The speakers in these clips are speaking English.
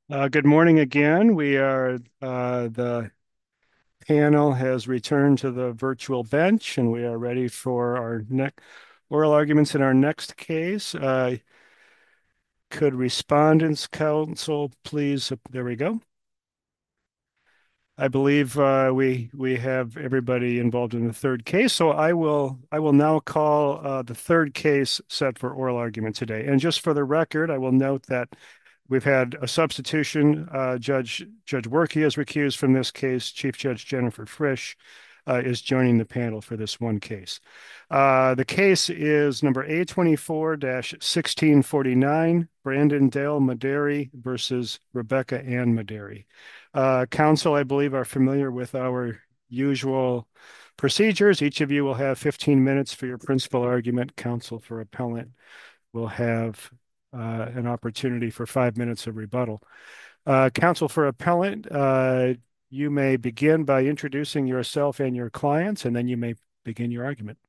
Good morning again. The panel has returned to the virtual bench, and we are ready for our next oral arguments in our next case. Could respondents counsel please? There we go. I believe we have everybody involved in the third case, so I will now call the third case set for oral argument today. And just for the record, I will note that we've had a substitution. Judge Werkey is recused from this case. Chief Judge Jennifer Frisch is joining the panel for this one case. The case is number A24-1649, Brandon Dale Medary versus Rebecca Ann Medary. Counsel, I believe, are familiar with our usual procedures. Each of you will have 15 minutes for your principal argument. Counsel for appellant will have an opportunity for 5 minutes of rebuttal. Counsel for appellant, you may begin by introducing yourself and your clients, and then you may begin your argument.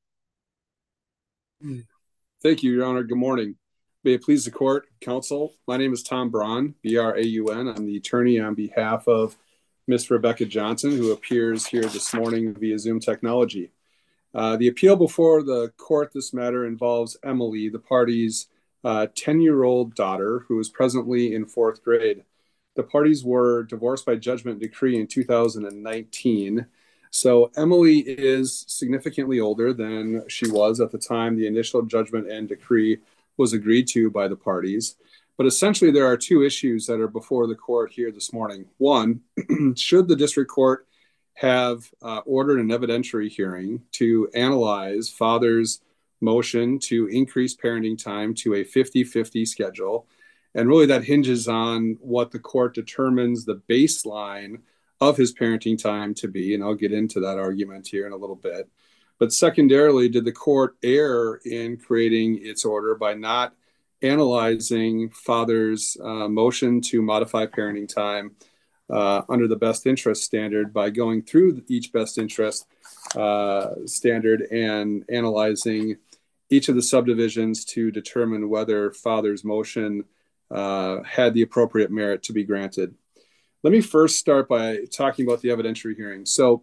Thank you, Your Honor. Good morning. May it please the court, counsel. My name is Tom Braun, B-R-A-U-N. I'm the attorney on behalf of Miss Rebecca Johnson, who appears here this morning via Zoom technology. The appeal before the court this matter involves Emily, the party's 10-year-old daughter, who is presently in fourth grade. The parties were divorced by judgment decree in 2019. So Emily is significantly older than she was at the time the initial judgment and decree was agreed to by the parties. But essentially, there are two issues that are before the court here this morning. One, should the district court have ordered an evidentiary hearing to analyze father's motion to increase parenting time to a 50-50 schedule? And really, that hinges on what the court determines the baseline of his parenting time to be. And I'll get into that argument here in a little bit. But secondarily, did the court err in creating its order by not analyzing father's motion to modify parenting time under the best interest standard by going through each best interest standard and analyzing each of the subdivisions to determine whether father's motion had the appropriate merit to be granted? Let me first start by talking about the evidentiary hearing. So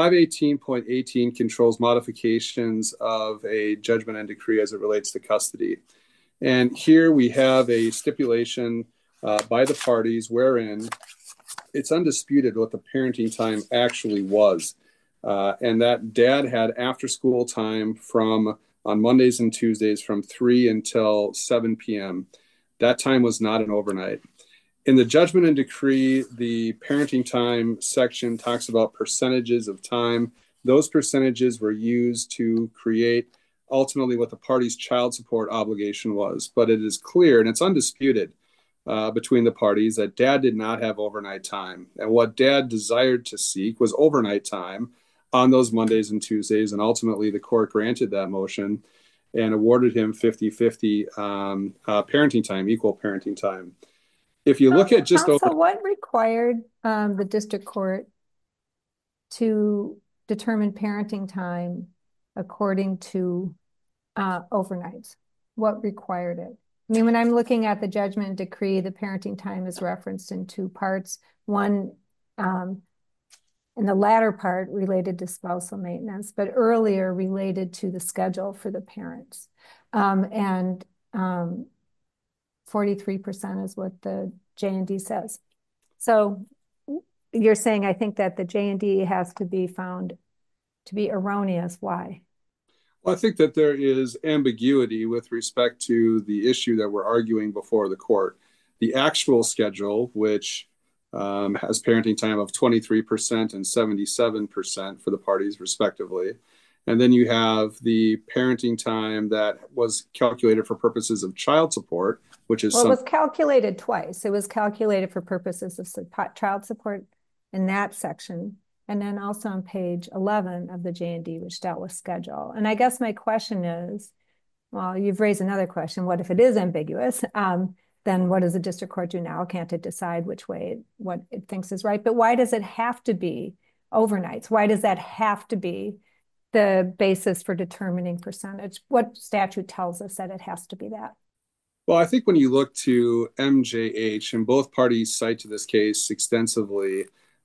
518.18 controls modifications of a judgment and decree as it relates to custody. And here we have a stipulation by the parties wherein it's undisputed what the parenting time actually was. And that dad had after school time from on Mondays and Tuesdays from 3 until 7 p.m. That time was not an overnight. In the judgment and decree, the parenting time section talks about percentages of time. Those percentages were used to create ultimately what the party's child support obligation was. But it is clear, and it's undisputed between the parties, that dad did not have overnight time. And what dad desired to seek was overnight time on those Mondays and Tuesdays. And ultimately, the court granted that motion and awarded him 50-50 parenting time, equal parenting time. If you look at just over, what required the district court to determine parenting time according to overnights? What required it? I mean, when I'm looking at the judgment and decree, the parenting time is referenced in two parts. One, in the latter part related to spousal maintenance, but earlier related to the schedule for the parents. And 43% is what the J&D says. So you're saying, I think that the J&D has to be found to be erroneous. Why? Well, I think that there is ambiguity with respect to the issue that we're arguing before the court. The actual schedule, which has parenting time of 23% and 77% for the parties respectively. And then you have the parenting time that was calculated for purposes of child support, which is... Well, it was calculated twice. It was calculated for purposes of child support in that section, and then also on page 11 of the J&D, which dealt with schedule. And I guess my question is, well, you've raised another question. What if it is ambiguous? Then what does the district court do now? Can't it decide which way, what it thinks is right? But why does it have to be overnights? Why does that have to be the basis for determining percentage? What statute tells us that it has to be that? Well, I think when you look to MJH, and both parties cite to this case extensively,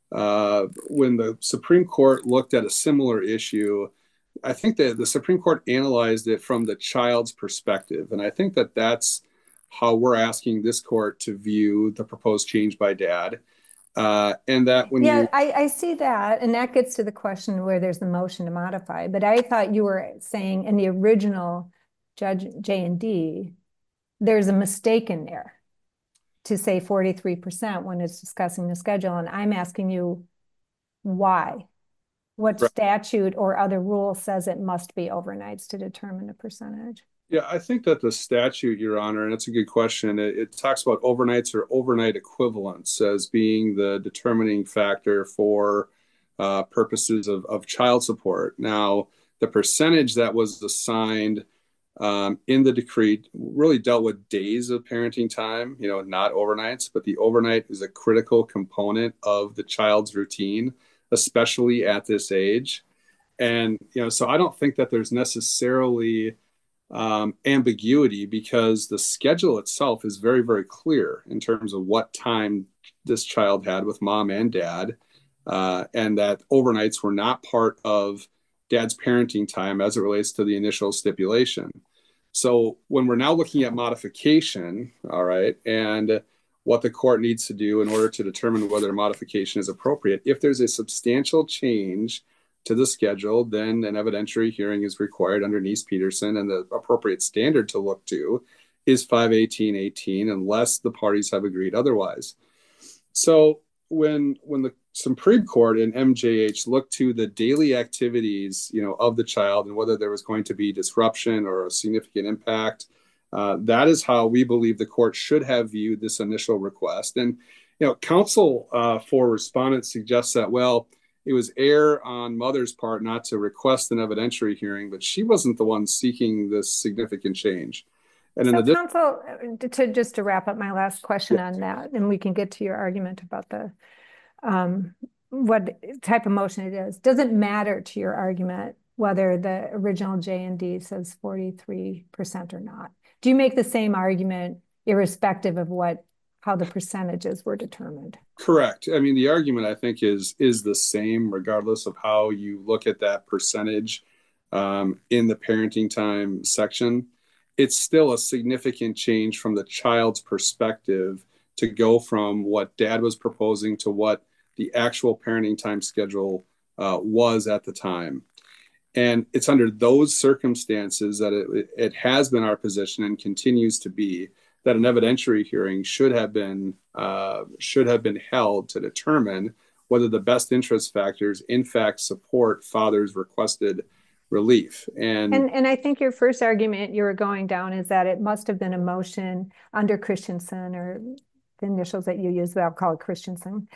when the Supreme Court looked at a similar issue, I think that the Supreme Court analyzed it from the child's perspective. And I think that that's how we're asking this court to view the proposed change by dad. And that when Yeah, you I see that. And that gets to the question where there's the motion to modify. But I thought you were saying in the original Judge J&D, there's a mistake in there to say 43% when it's discussing the schedule. And I'm asking you why? What statute or other rule says it must be overnights to determine the percentage? Yeah, I think that the statute, Your Honor, and it's a good question. It talks about overnights or overnight equivalents as being the determining factor for purposes of child support. Now, the percentage that was assigned in the decree really dealt with days of parenting time, not overnights, but the overnight is a critical component of the child's routine, especially at this age. And, so I don't think that there's necessarily ambiguity because the schedule itself is very, very clear in terms of what time this child had with mom and dad, and that overnights were not part of dad's parenting time as it relates to the initial stipulation. So when we're now looking at modification, all right, and what the court needs to do in order to determine whether modification is appropriate, if there's a substantial change to the schedule, then an evidentiary hearing is required under Neese-Peterson, and the appropriate standard to look to is 518.18 unless the parties have agreed otherwise. So when the Supreme Court and MJH looked to the daily activities, of the child and whether there was going to be disruption or a significant impact, that is how we believe the court should have viewed this initial request. And counsel for respondents suggests that, well, it was error on mother's part not to request an evidentiary hearing, but she wasn't the one seeking this significant change. And so counsel, to wrap up my last question on that, and we can get to your argument about the what type of motion it is. Does it matter to your argument whether the original J&D says 43% or not? Do you make the same argument irrespective of how the percentages were determined? Correct. I mean, the argument I think is the same regardless of how you look at that percentage in the parenting time section. It's still a significant change from the child's perspective to go from what dad was proposing to what the actual parenting time schedule was at the time. And it's under those circumstances that it has been our position and continues to be that an evidentiary hearing should have been held to determine whether the best interest factors in fact support father's requested relief. And I think your first argument you were going down is that it must have been a motion under Christensen, or the initials that you use, but I'll call it Christensen,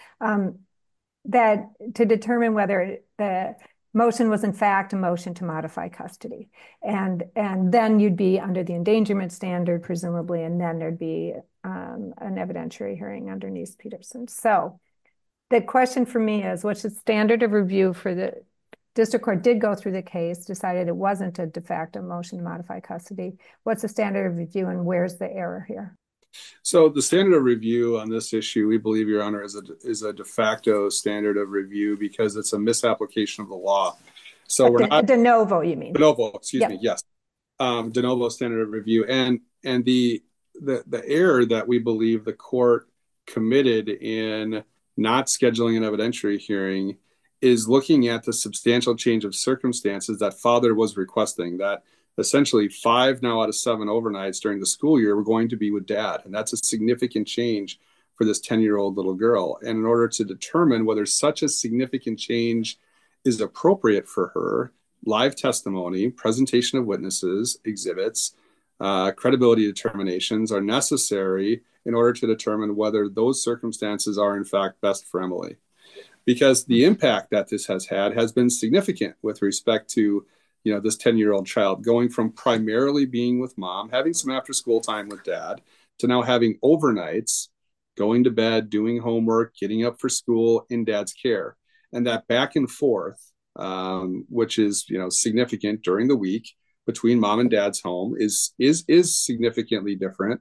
that to determine whether the motion was in fact a motion to modify custody. And then you'd be under the endangerment standard, presumably, and then there'd be an evidentiary hearing under Neese-Peterson. So the question for me is, what's the standard of review for the district court did go through the case, decided it wasn't a de facto motion to modify custody. What's the standard of review and where's the error here? So the standard of review on this issue, we believe, Your Honor, is a de facto standard of review because it's a misapplication of the law. So we're not de novo, you mean? De novo, excuse me. Yes, de novo standard of review, and the error that we believe the court committed in not scheduling an evidentiary hearing is looking at the substantial change of circumstances that father was requesting, that essentially 5 now out of 7 overnights during the school year were going to be with dad. And that's a significant change for this 10-year-old little girl. And in order to determine whether such a significant change is appropriate for her, live testimony, presentation of witnesses, exhibits, credibility determinations are necessary in order to determine whether those circumstances are in fact best for Emily. Because the impact that this has had has been significant with respect to this 10-year-old child going from primarily being with mom, having some after school time with dad, to now having overnights, going to bed, doing homework, getting up for school in dad's care. And that back and forth, which is significant during the week between mom and dad's home, is significantly different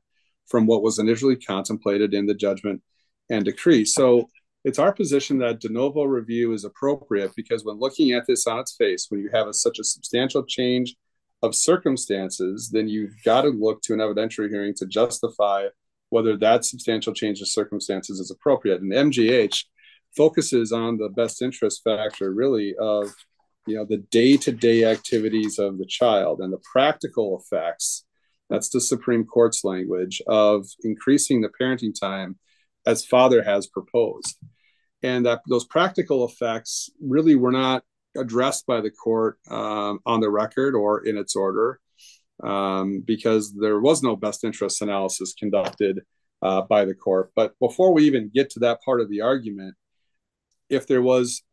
from what was initially contemplated in the judgment and decree. So it's our position that de novo review is appropriate because when looking at this on its face, when you have such a substantial change of circumstances, then you've got to look to an evidentiary hearing to justify whether that substantial change of circumstances is appropriate. And MGH focuses on the best interest factor, really, of the day-to-day activities of the child and the practical effects. That's the Supreme Court's language of increasing the parenting time as father has proposed. And that those practical effects really were not addressed by the court on the record or in its order because there was no best interest analysis conducted by the court. But before we even get to that part of the argument, if there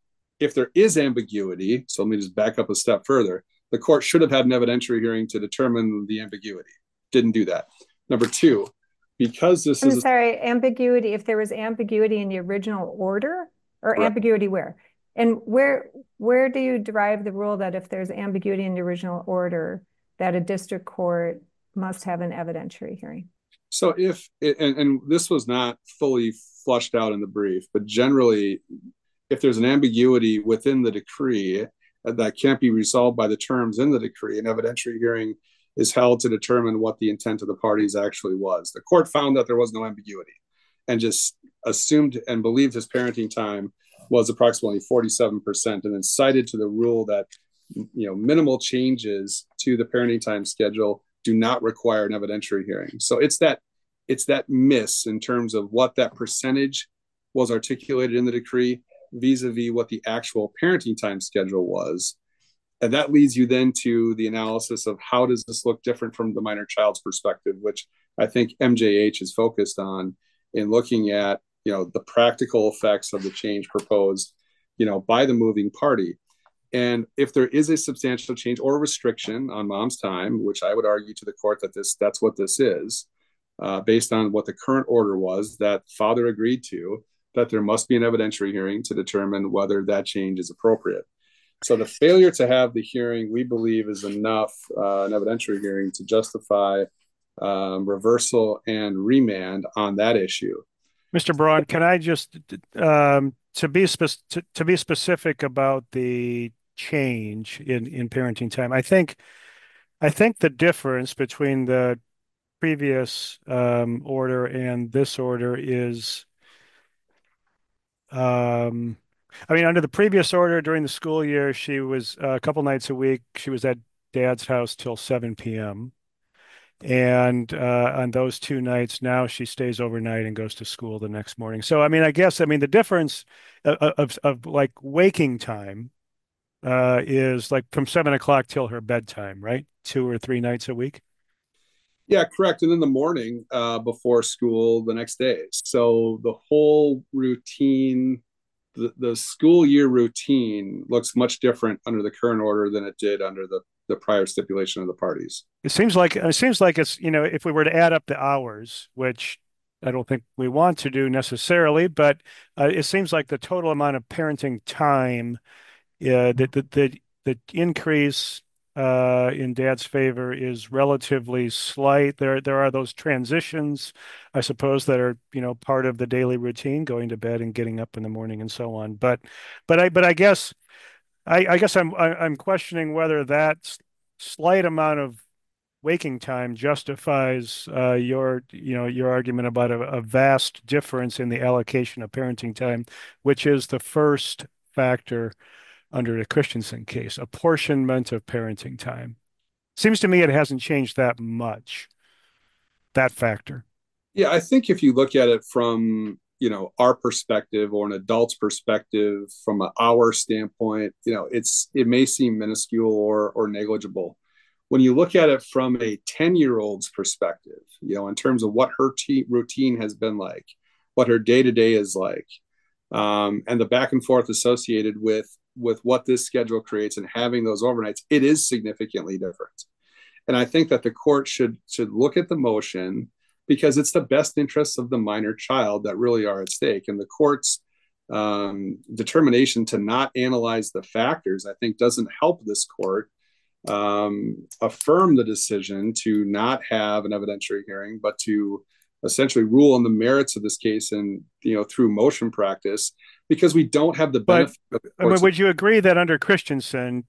is ambiguity, so let me just back up a step further, the court should have had an evidentiary hearing to determine the ambiguity. Didn't do that. Number two, because this I'm is sorry, ambiguity, if there was ambiguity in the original order or correct. Ambiguity where? And where do you derive the rule that if there's ambiguity in the original order, that a district court must have an evidentiary hearing? So and this was not fully flushed out in the brief, but generally, if there's an ambiguity within the decree that can't be resolved by the terms in the decree, an evidentiary hearing is held to determine what the intent of the parties actually was. The court found that there was no ambiguity and just assumed and believed his parenting time was approximately 47%, and then cited to the rule that minimal changes to the parenting time schedule do not require an evidentiary hearing. So it's that miss in terms of what that percentage was articulated in the decree vis-a-vis what the actual parenting time schedule was. And that leads you then to the analysis of how does this look different from the minor child's perspective, which I think MJH is focused on in looking at, the practical effects of the change proposed, by the moving party. And if there is a substantial change or restriction on mom's time, which I would argue to the court that that's what this is, based on what the current order was that father agreed to, that there must be an evidentiary hearing to determine whether that change is appropriate. So the failure to have the hearing, we believe, is enough, an evidentiary hearing, to justify reversal and remand on that issue. Mr. Braun, can I just to be specific about the change in parenting time? I think the difference between the previous order and this order is, under the previous order during the school year, she was a couple nights a week. She was at dad's house till 7 p.m. And on those two nights, now she stays overnight and goes to school the next morning. So, I guess the difference of like waking time is like from 7 o'clock till her bedtime, right? 2 or 3 nights a week. Yeah, correct. And in the morning before school the next day. So the whole routine, the school year routine looks much different under the current order than it did under the prior stipulation of the parties. It seems like it's, if we were to add up the hours, which I don't think we want to do necessarily, but it seems like the total amount of parenting time, the increase in dad's favor is relatively slight. There are those transitions, I suppose, that are part of the daily routine, going to bed and getting up in the morning and so on. But I guess I'm questioning whether that slight amount of waking time justifies your argument about a vast difference in the allocation of parenting time, which is the first factor under the Christensen case, apportionment of parenting time. Seems to me it hasn't changed that much, that factor. Yeah, I think if you look at it from our perspective or an adult's perspective, from an hour standpoint, it may seem minuscule or negligible. When you look at it from a 10-year-old's perspective, in terms of what her routine has been like, what her day-to-day is like, and the back and forth associated with what this schedule creates and having those overnights, it is significantly different. And I think that the court should look at the motion because it's the best interests of the minor child that really are at stake. And the court's determination to not analyze the factors, I think, doesn't help this court affirm the decision to not have an evidentiary hearing, but to essentially rule on the merits of this case and, through motion practice, because we don't have the But benefit of I mean, courts. would you agree that under Christensen,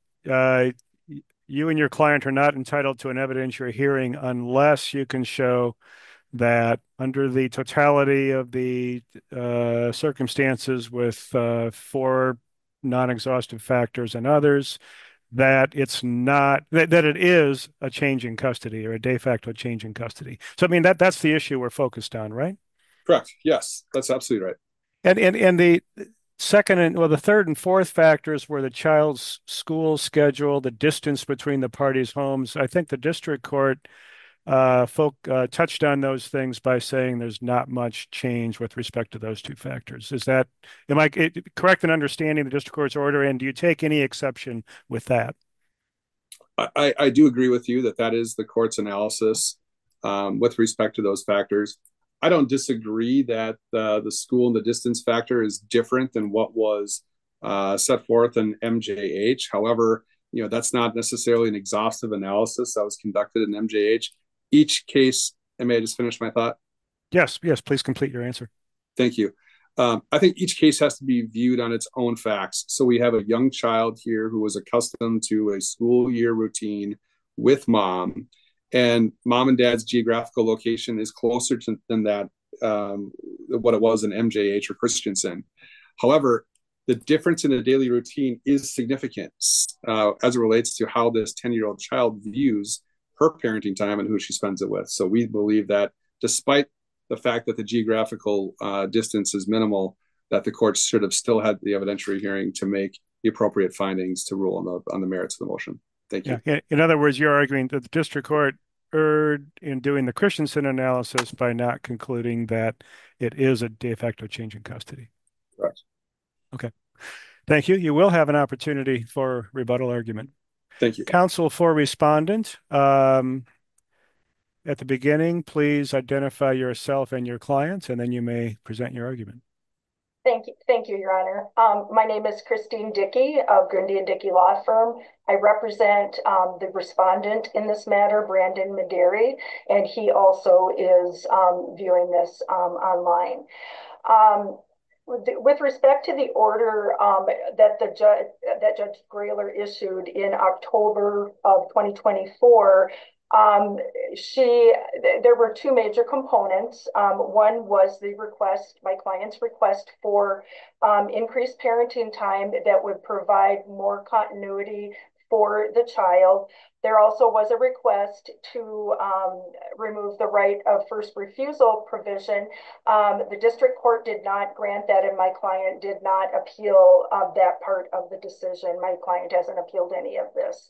you and your client are not entitled to an evidentiary hearing unless you can show that under the totality of the circumstances with four non-exhaustive factors and others, that it's not that it is a change in custody or a de facto change in custody. So I mean that's the issue we're focused on, right? Correct. Yes, that's absolutely right. And the second and well, the third and fourth factors were the child's school schedule, the distance between the parties' homes. I think the district court touched on those things by saying there's not much change with respect to those two factors. Am I correct in understanding the district court's order? And do you take any exception with that? I do agree with you that is the court's analysis with respect to those factors. I don't disagree that the school and the distance factor is different than what was set forth in MJH. However, that's not necessarily an exhaustive analysis that was conducted in MJH. Each case, and may I just finish my thought? Yes, please complete your answer. Thank you. I think each case has to be viewed on its own facts. So we have a young child here who was accustomed to a school year routine with mom, and mom and dad's geographical location is closer than that, what it was in MJH or Christensen. However, the difference in the daily routine is significant as it relates to how this 10-year-old child views her parenting time and who she spends it with. So we believe that despite the fact that the geographical distance is minimal, that the court should have still had the evidentiary hearing to make the appropriate findings to rule on the merits of the motion. Thank you. Yeah. In other words, you're arguing that the district court erred in doing the Christensen analysis by not concluding that it is a de facto change in custody. Correct. Okay. Thank you. You will have an opportunity for rebuttal argument. Thank you. Counsel for respondent, at the beginning, please identify yourself and your clients, and then you may present your argument. Thank you, Your Honor. My name is Christine Dickey of Grundy and Dickey Law Firm. I represent the respondent in this matter, Brandon Mederi, and he also is viewing this online. With respect to the order that Judge Grayler issued in October of 2024, there were two major components. One was my client's request for increased parenting time that would provide more continuity for the child. There also was a request to remove the right of first refusal provision. The district court did not grant that, and my client did not appeal that part of the decision. My client hasn't appealed any of this.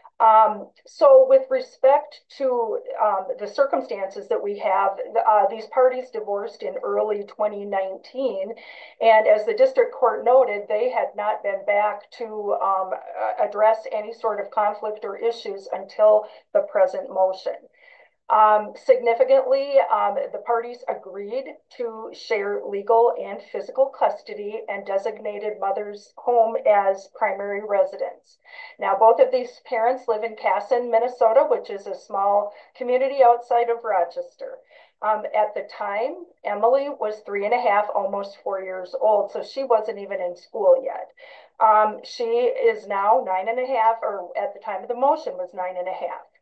So with respect to the circumstances that we have, these parties divorced in early 2019. And as the district court noted, they had not been back to address any sort of conflict or issues until the present motion. Significantly, the parties agreed to share legal and physical custody and designated mother's home as primary residence. Now, both of these parents live in Casson, Minnesota, which is a small community outside of Rochester. At the time, Emily was 3.5, almost 4 years old, so she wasn't even in school yet. She is now 9.5, or at the time of the motion was 9.5.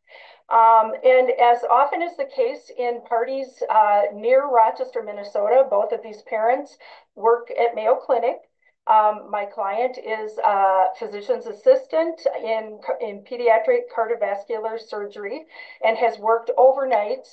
And as often is the case in parties near Rochester, Minnesota, both of these parents work at Mayo Clinic. My client is a physician's assistant in pediatric cardiovascular surgery and has worked overnights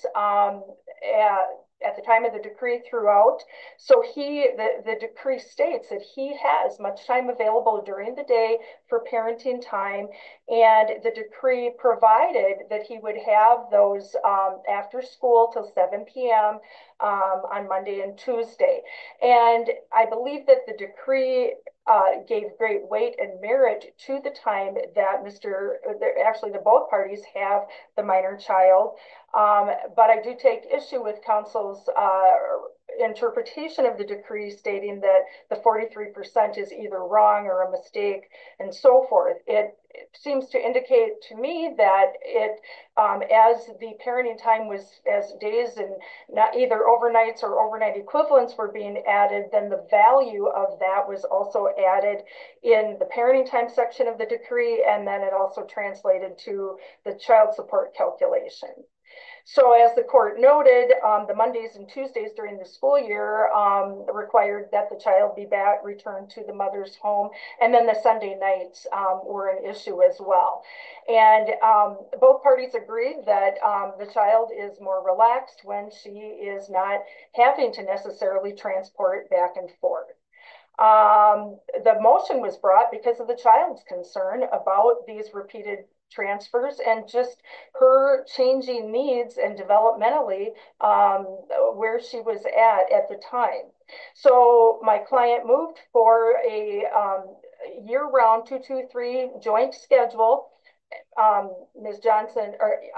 at the time of the decree throughout. So the decree states that he has much time available during the day for parenting time, and the decree provided that he would have those after school till 7 p.m. On Monday and Tuesday. And I believe that the decree gave great weight and merit to the time that the both parties have the minor child. But I do take issue with counsel's interpretation of the decree stating that the 43% is either wrong or a mistake and so forth. It seems to indicate to me that as the parenting time was, as days and not either overnights or overnight equivalents were being added, then the value of that was also added in the parenting time section of the decree, and then it also translated to the child support calculation. So as the court noted, the Mondays and Tuesdays during the school year required that the child be back, returned to the mother's home, and then the Sunday nights were an issue as well. And both parties agreed that the child is more relaxed when she is not having to necessarily transport back and forth. The motion was brought because of the child's concern about these repeated transfers and just her changing needs and developmentally where she was at the time. So my client moved for a year-round 223 joint schedule. Ms. Johnson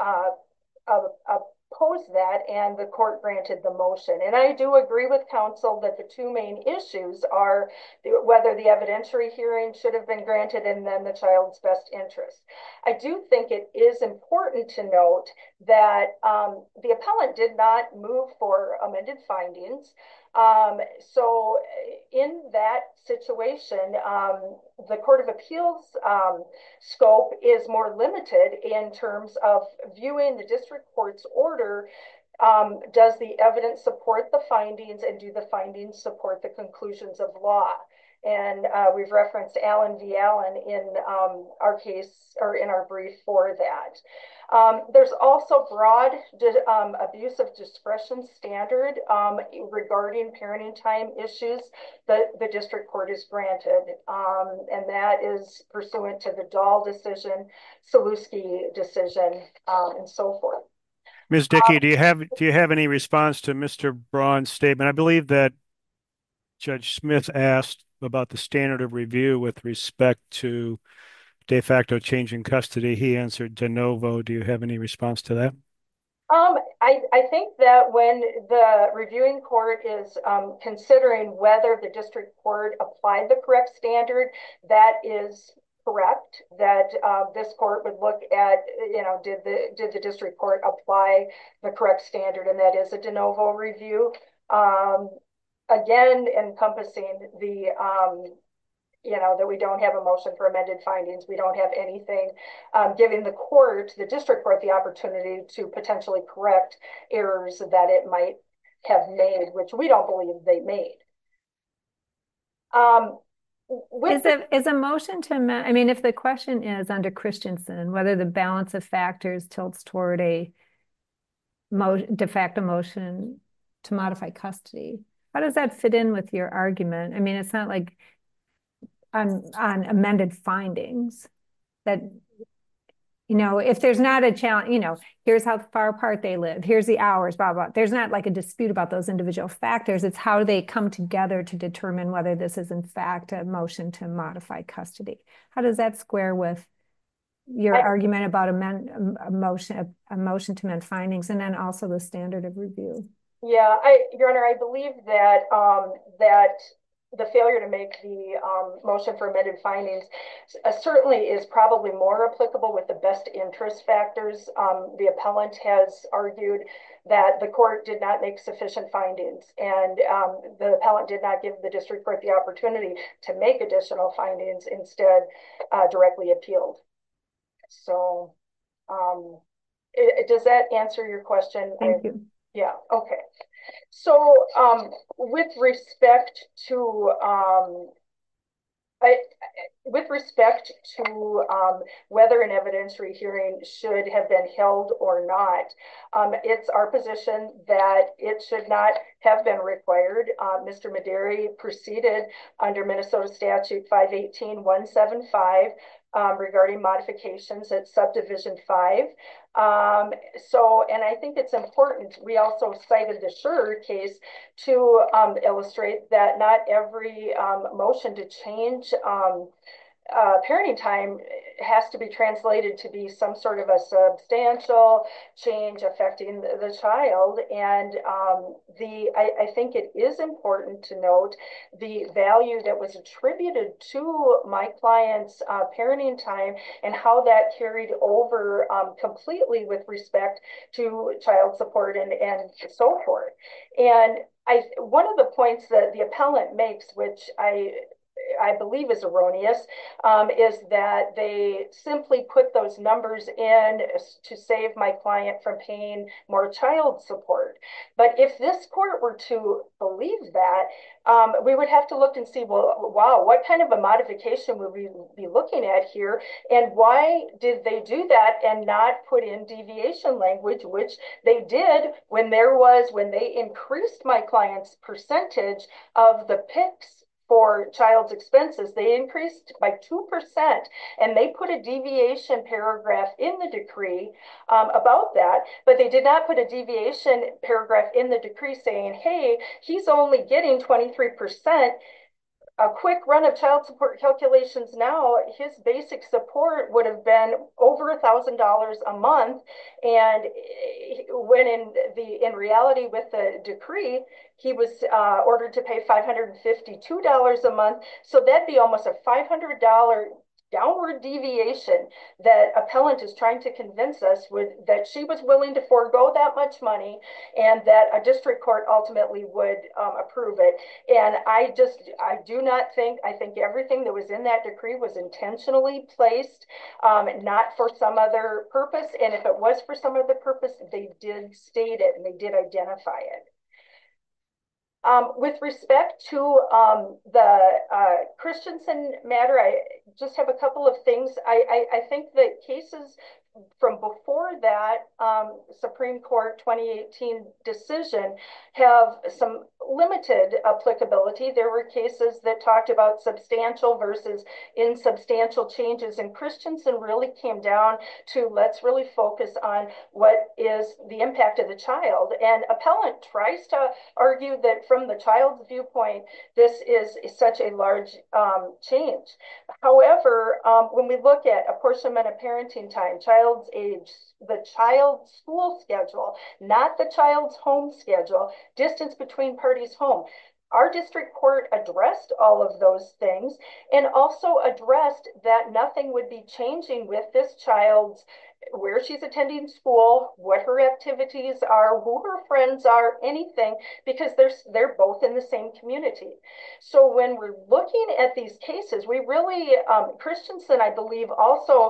opposed that, and the court granted the motion. And I do agree with counsel that the two main issues are whether the evidentiary hearing should have been granted and then the child's best interest. I do think it is important to note that the appellant did not move for amended findings. So in that situation, the Court of Appeals scope is more limited in terms of viewing the district court's order. Does the evidence support the findings, and do the findings support the conclusions of law? And we've referenced Allen v. Allen in our case, or in our brief for that. There's also broad abuse of discretion standard regarding parenting time issues that the district court is granted. And that is pursuant to the Dahl decision, Saluski decision, and so forth. Ms. Dickey, do you have any response to Mr. Braun's statement? I believe that Judge Smith asked about the standard of review with respect to de facto change in custody. He answered de novo. Do you have any response to that? I think that when the reviewing court is considering whether the district court applied the correct standard, that is correct. That this court would look at, did the district court apply the correct standard, and that is a de novo review. Again, encompassing the that we don't have a motion for amended findings. We don't have anything giving the district court, the opportunity to potentially correct errors that it might have made, which we don't believe they made. Is a motion to amend, I mean, if the question is under Christensen, whether the balance of factors tilts toward a de facto motion to modify custody, how does that fit in with your argument? I mean, it's not like on amended findings that, if there's not a challenge, here's how far apart they live, here's the hours, blah, blah. There's not like a dispute about those individual factors. It's how they come together to determine whether this is in fact a motion to modify custody. How does that square with your argument about a motion to amend findings, and then also the standard of review? Yeah, Your Honor, I believe that the failure to make the motion for amended findings certainly is probably more applicable with the best interest factors. The appellant has argued that the court did not make sufficient findings, and the appellant did not give the district court the opportunity to make additional findings, instead directly appealed. So does that answer your question? Thank you. Yeah, okay. So with respect to whether an evidentiary hearing should have been held or not, it's our position that it should not have been required. Mr. Mederi proceeded under Minnesota Statute 518-175 regarding modifications at Subdivision 5. And I think it's important. We also cited the Schur case to illustrate that not every motion to change parenting time has to be translated to be some sort of a substantial change affecting the child. And I think it is important to note the value that was attributed to my client's parenting time and how that carried over completely with respect to child support and so forth. And one of the points that the appellant makes, which I believe is erroneous, is that they simply put those numbers in to save my client from paying more child support. But if this court were to believe that, we would have to look and see, well, wow, what kind of a modification would we be looking at here? And why did they do that and not put in deviation language, which they did when they increased my client's percentage of the PICs for child's expenses. They increased by 2%, and they put a deviation paragraph in the decree about that, but they did not put a deviation paragraph in the decree saying, hey, he's only getting 23%. A quick run of child support calculations now, his basic support would have been over $1,000 a month. And when in reality with the decree, he was ordered to pay $552 a month. So that'd be almost a $500 downward deviation that appellant is trying to convince us that she was willing to forego that much money and that a district court ultimately would approve it. And I think everything that was in that decree was intentionally placed, not for some other purpose. And if it was for some other purpose, they did state it and they did identify it. With respect to the Christensen matter, I just have a couple of things. I think that cases from before that Supreme Court 2018 decision have some limited applicability. There were cases that talked about substantial versus insubstantial changes, and Christensen really came down to let's really focus on what is the impact of the child. And appellant tries to argue that from the child's viewpoint, this is such a large change. However, when we look at apportionment of parenting time, child's age, the child's school schedule, not the child's home schedule, distance between parties' home, our district court addressed all of those things and also addressed that nothing would be changing with this child's where she's attending school, what her activities are, who her friends are, anything, because they're both in the same community. So when we're looking at these cases, we really, Christensen, I believe, also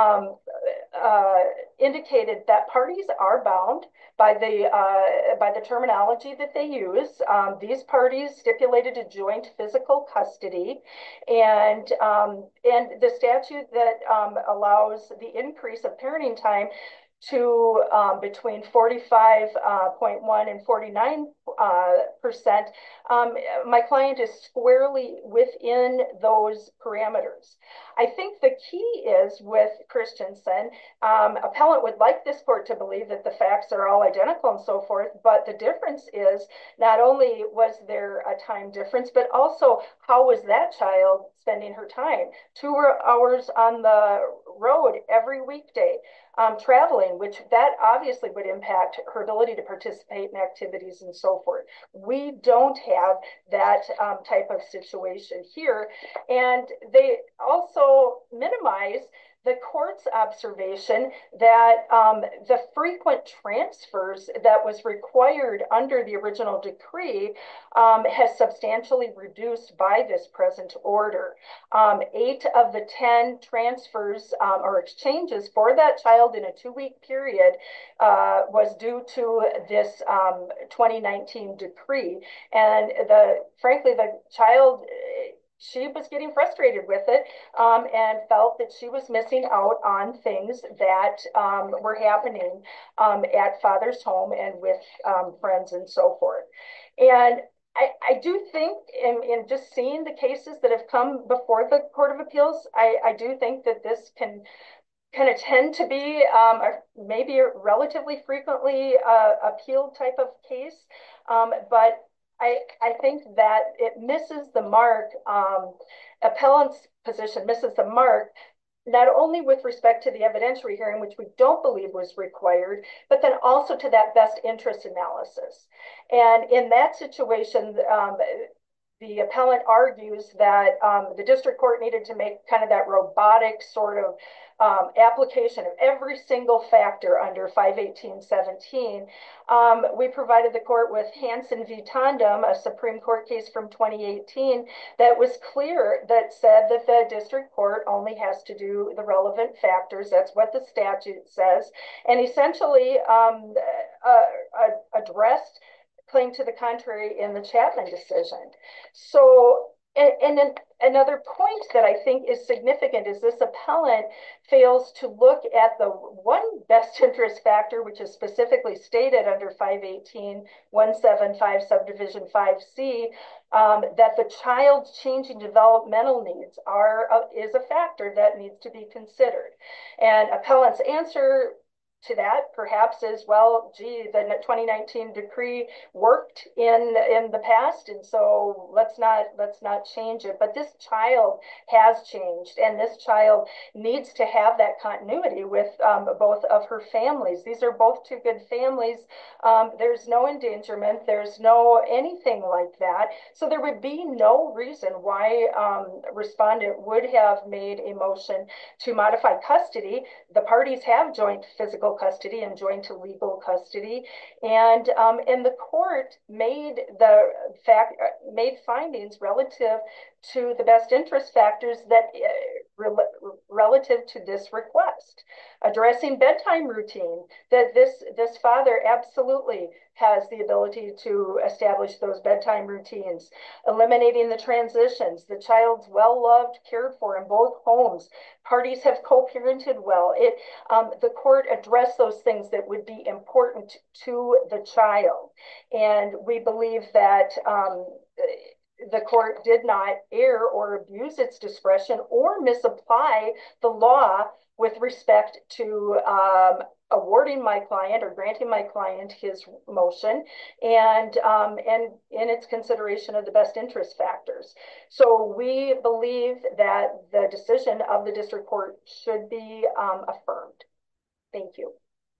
indicated that parties are bound by the terminology that they use. These parties stipulated a joint physical custody, and the statute that allows the increase of parenting time to between 45.1 and 49%, my client is squarely within those parameters. I think the key is with Christensen, appellant would like this court to believe that the facts are all identical and so forth, but the difference is not only was there a time difference, but also how was that child spending her time? 2 hours on the road every weekday, traveling, which that obviously would impact her ability to participate in activities and so forth. We don't have that type of situation here. And they also minimize the court's observation that the frequent transfers that was required under the original decree has substantially reduced by this present order. 8 of the 10 transfers or exchanges for that child in a 2-week period was due to this 2019 decree. And frankly, the child, she was getting frustrated with it and felt that she was missing out on things that were happening at father's home and with friends and so forth. And I do think in just seeing the cases that have come before the Court of Appeals, I do think that this can kind of tend to be maybe a relatively frequently appealed type of case. But I think that it misses the mark. Appellant's position misses the mark, not only with respect to the evidentiary hearing, which we don't believe was required, but then also to that best interest analysis. And in that situation, the appellant argues that the district court needed to make kind of that robotic sort of application of every single factor under 518.17. We provided the court with Hansen v. Tandem, a Supreme Court case from 2018 that was clear, that said that the district court only has to do the relevant factors. That's what the statute says, and essentially addressed claim to the contrary in the Chapman decision. So, and then another point that I think is significant is this appellant fails to look at the one best interest factor, which is specifically stated under 518.175 subdivision 5C, that the child's changing developmental needs is a factor that needs to be considered. And appellant's answer to that perhaps is, well, gee, the 2019 decree worked in the past, and so let's not change it. But this child has changed, and this child needs to have that continuity with both of her families. These are both two good families. There's no endangerment, there's no anything like that, so there would be no reason why respondent would have made a motion to modify custody. The parties have joint physical custody and joint legal custody, and the court made findings relative to the best interest factors that relative to this request, addressing bedtime routine, that this father absolutely has the ability to establish those bedtime routines, eliminating the transitions, the child's well loved, cared for in both homes, parties have co-parented well. The court addressed those things that would be important to the child, and we believe that the court did not err or abuse its discretion or misapply the law with respect to awarding my client or granting my client his motion, and in its consideration of the best interest factors. So we believe that the decision of the district court should be affirmed. Thank you.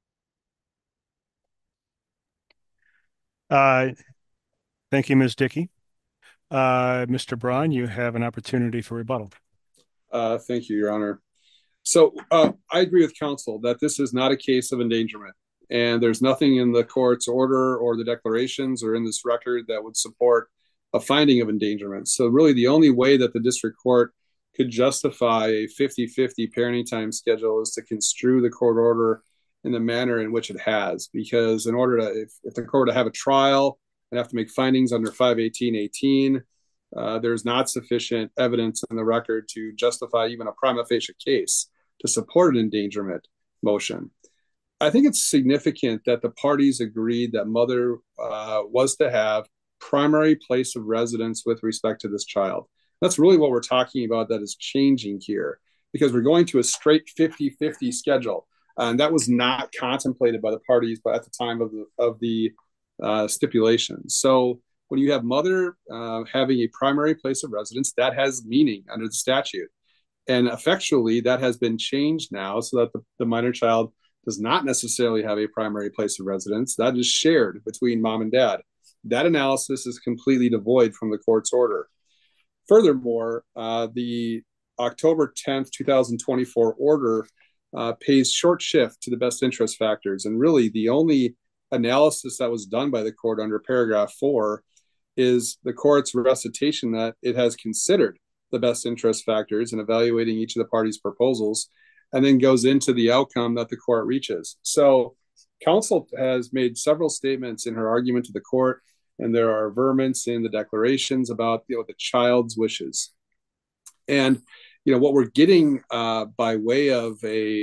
Thank you, Ms. Dickey. Mr. Braun, you have an opportunity for rebuttal. Thank you, Your Honor. So I agree with counsel that this is not a case of endangerment, and there's nothing in the court's order or the declarations or in this record that would support a finding of endangerment. So really the only way that the district court could justify a 50-50 parenting time schedule is to construe the court order in the manner in which it has, because in order to, if the court were to have a trial and have to make findings under 518.18, there's not sufficient evidence in the record to justify even a prima facie case to support an endangerment motion. I think it's significant that the parties agreed that mother was to have primary place of residence with respect to this child. That's really what we're talking about that is changing here, because we're going to a straight 50-50 schedule. And that was not contemplated by the parties but at the time of the stipulation. So when you have mother having a primary place of residence, that has meaning under the statute. And effectually, that has been changed now so that the minor child does not necessarily have a primary place of residence. That is shared between mom and dad. That analysis is completely devoid from the court's order. Furthermore, the October 10th, 2024 order pays short shift to the best interest factors. And really, the only analysis that was done by the court under paragraph 4 is the court's recitation that it has considered the best interest factors in evaluating each of the parties' proposals, and then goes into the outcome that the court reaches. So counsel has made several statements in her argument to the court, and there are verments in the declarations about the child's wishes. And what we're getting by way of a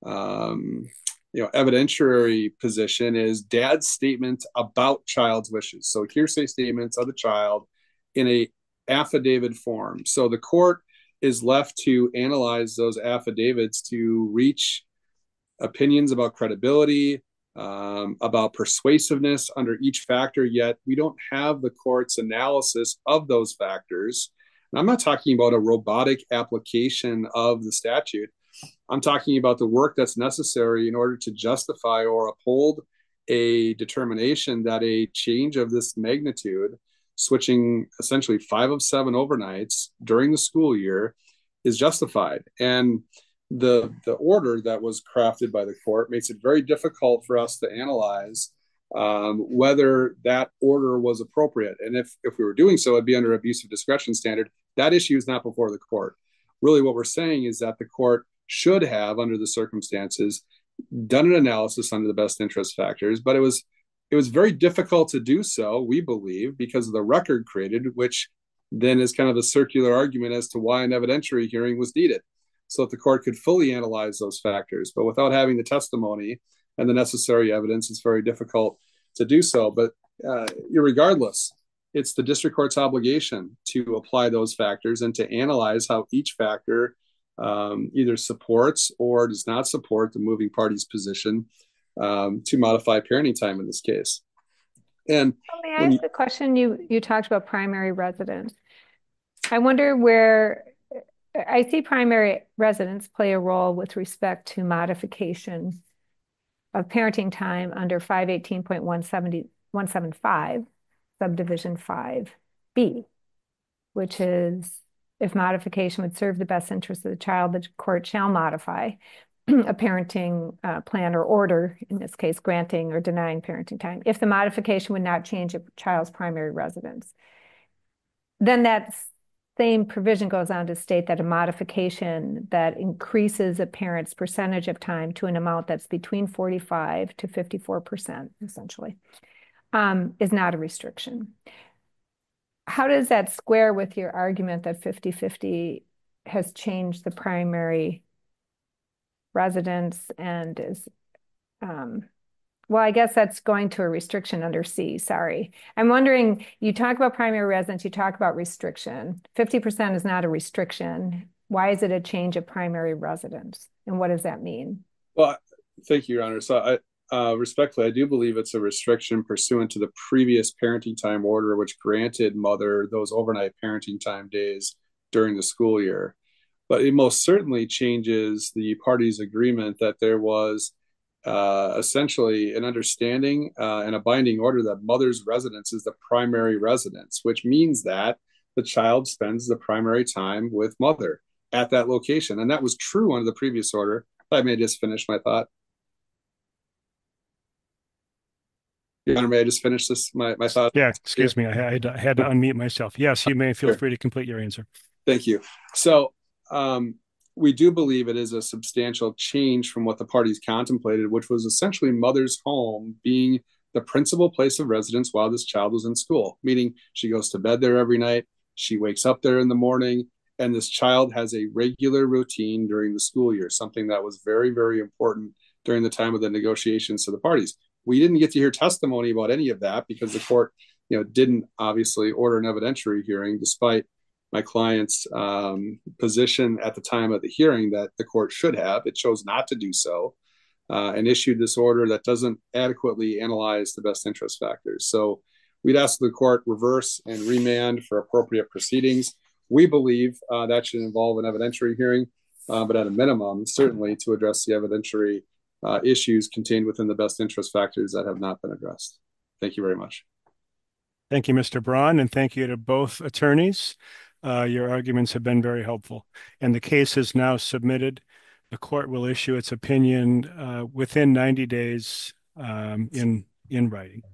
evidentiary position is dad's statement about child's wishes. So hearsay statements of the child in a affidavit form. So the court is left to analyze those affidavits to reach opinions about credibility, about persuasiveness under each factor, yet we don't have the court's analysis of those factors. And I'm not talking about a robotic application of the statute. I'm talking about the work that's necessary in order to justify or uphold a determination that a change of this magnitude, switching essentially 5 of 7 overnights during the school year, is justified. And the order that was crafted by the court makes it very difficult for us to analyze whether that order was appropriate. And if we were doing so, it'd be under abuse of discretion standard. That issue is not before the court. Really, what we're saying is that the court should have, under the circumstances, done an analysis under the best interest factors, but it was very difficult to do so, we believe, because of the record created, which then is kind of a circular argument as to why an evidentiary hearing was needed, so that the court could fully analyze those factors. But without having the testimony and the necessary evidence, it's very difficult to do so. But irregardless, it's the district court's obligation to apply those factors and to analyze how each factor either supports or does not support the moving party's position to modify parenting time in this case. And may I ask a question? You talked about primary residence. I wonder where I see primary residence play a role with respect to modification of parenting time under 518.175, subdivision 5B, which is if modification would serve the best interest of the child, the court shall modify a parenting plan or order, in this case, granting or denying parenting time, if the modification would not change a child's primary residence. Then that same provision goes on to state that a modification that increases a parent's percentage of time to an amount that's between 45 to 54%, essentially, is not a restriction. How does that square with your argument that 50-50 has changed the primary residence and is, well, I guess that's going to a restriction under C, sorry. I'm wondering, you talk about primary residence, you talk about restriction. 50% is not a restriction. Why is it a change of primary residence? And what does that mean? Well, thank you, Your Honor. So respectfully, I do believe it's a restriction pursuant to the previous parenting time order, which granted mother those overnight parenting time days during the school year. But it most certainly changes the parties' agreement that there was essentially an understanding and a binding order that mother's residence is the primary residence, which means that the child spends the primary time with mother at that location. And that was true under the previous order. If I may just finish my thought. Your Honor, may I just finish my thought? Yeah, excuse me. I had to unmute myself. Yes, you may feel free to complete your answer. Thank you. So we do believe it is a substantial change from what the parties contemplated, which was essentially mother's home being the principal place of residence while this child was in school, meaning she goes to bed there every night, she wakes up there in the morning, and this child has a regular routine during the school year, something that was very, very important during the time of the negotiations to the parties. We didn't get to hear testimony about any of that because the court, didn't obviously order an evidentiary hearing, despite my client's position at the time of the hearing that the court should have. It chose not to do so and issued this order that doesn't adequately analyze the best interest factors. So we'd ask the court reverse and remand for appropriate proceedings. We believe that should involve an evidentiary hearing, but at a minimum, certainly to address the evidentiary issues contained within the best interest factors that have not been addressed. Thank you very much. Thank you, Mr. Braun, and thank you to both attorneys. Your arguments have been very helpful. And the case is now submitted. The court will issue its opinion within 90 days in writing.